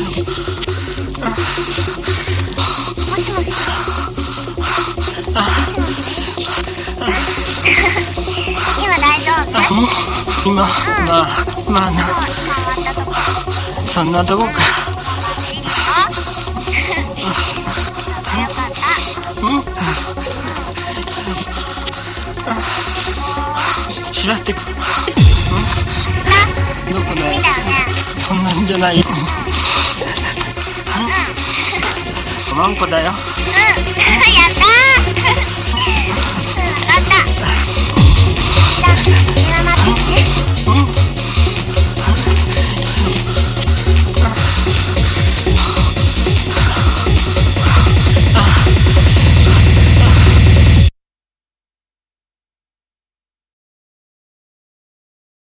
今大丈夫？ 今、まあな、そんなとこか。 よかった。 知らせてく。どこだよ。そんなんじゃないよ。ワンコだよ。 や